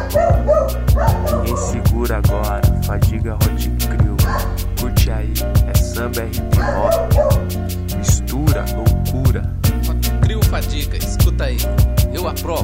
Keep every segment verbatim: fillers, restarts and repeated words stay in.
Ninguém segura agora, Fadiga Hot Crew. Curte aí, é samba, é hip hop. Mistura, loucura. Hot Crew, Fadiga, escuta aí, eu aprovo.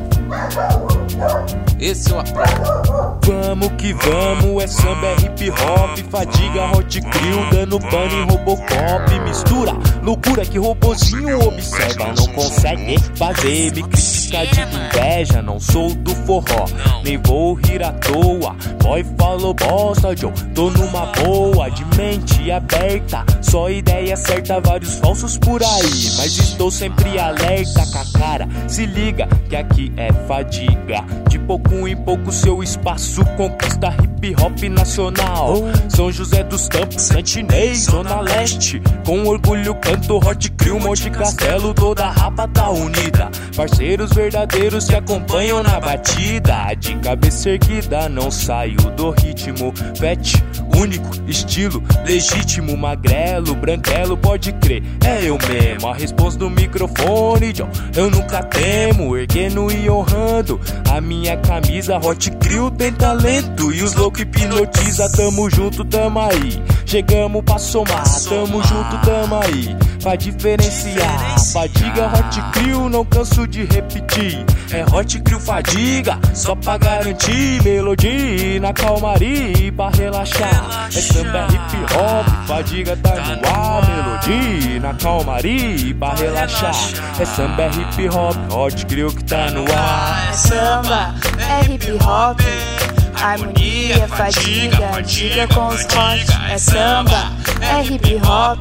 Esse eu aprovo. Vamos que vamos, é samba, é hip hop. Fadiga Hot Crew, dando pano em Robocop. Mistura, loucura que robozinho observa. Não consegue fazer, me critica de inveja. Não sou do forró, nem vou rir à toa. Boy falou bosta, Joe, tô numa boa. De mente aberta, só ideia certa. Vários falsos por aí, mas estou sempre alerta com a cara. Se liga que aqui é Fadiga. De pouco em pouco seu espaço conquista hip hop nacional. São José dos Campos, Santinês, Zona Leste. Com orgulho canto Hot Crew, Monte Castelo. Toda a rapa tá unida, parceiros verdadeiros que acompanham na batida. De cabeça erguida, não saio do ritmo. Pet, único, estilo legítimo. Magrelo, branquelo, pode crer, é eu mesmo. A resposta do microfone, John, eu nunca temo. Erguendo e honrando a minha camisa. Hot Crew tem talento e os loucos hipnotiza. Tamo junto, tamo aí, chegamos pra somar. Tamo junto, tamo aí, pra diferenciar. Fadiga Hot Crew, não canso de repetir. É Hot Crew Fadiga, só pra garantir. Melodia na calmaria, pra relaxar. É samba, hip hop, Fadiga tá no ar. Melodia na calmaria, pra relaxar. É samba, hip hop, Hot Crew que tá no ar. É samba, é hip hop, harmonia, Fadiga, Fadiga com os hot. É samba, é hip hop,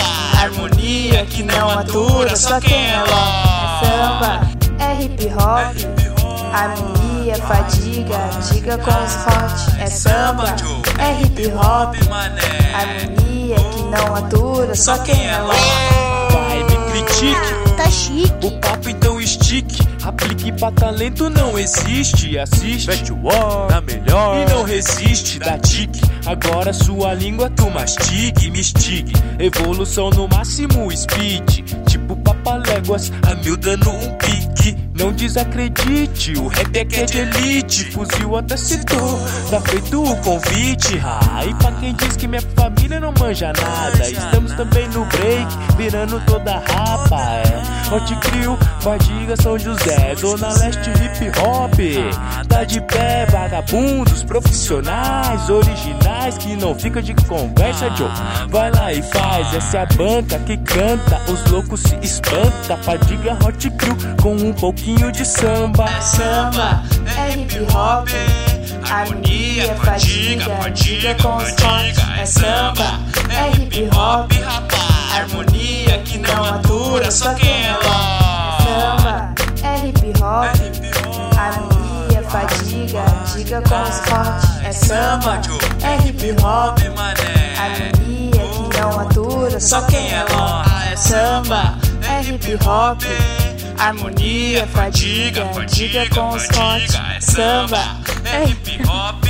harmonia que não atura só quem é louco. É samba, é hip hop, harmonia, Fadiga, diga com os hot. É samba, é hip hop, harmonia que não atura só quem é louco. Vai, me critique, tá chique. o papo então estique. Aplique pra talento não existe. Assiste, mete o ó na melhor e não resiste. Dá tique, agora sua língua tu mastigue. Me estigue, evolução no máximo speed. Tipo papaléguas, a mil dando um pique. Não desacredite, o rap é que é de elite. Fuzil até citou, tá feito o convite. Ah, e pra quem diz que minha família não manja nada, estamos também no break, virando toda a rapa. É Hot Crew, Fadiga, São José, Zona Leste, hip hop. Tá de pé, vagabundos, profissionais, originais, que não fica de conversa, Joe. Vai lá e faz, essa é a banca que canta, os loucos se espanta. Fadiga Hot Crew com um pouquinho de samba. É samba, é hip hop, harmonia, Fadiga, Fadiga com os hot. É samba, é hip hop, harmonia que não atura só quem é louco. É samba, é hip hop, harmonia, Fadiga, diga com os hot. É samba, é hip hop, harmonia que não atura só quem é louco. É samba, é hip hop, harmonia, Fadiga, diga com os hot. É samba, é hip hop,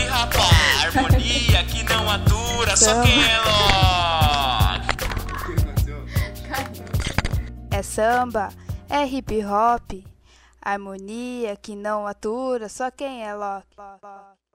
harmonia que não atura só quem é louco. É samba, é hip hop, harmonia que não atura só quem é louco.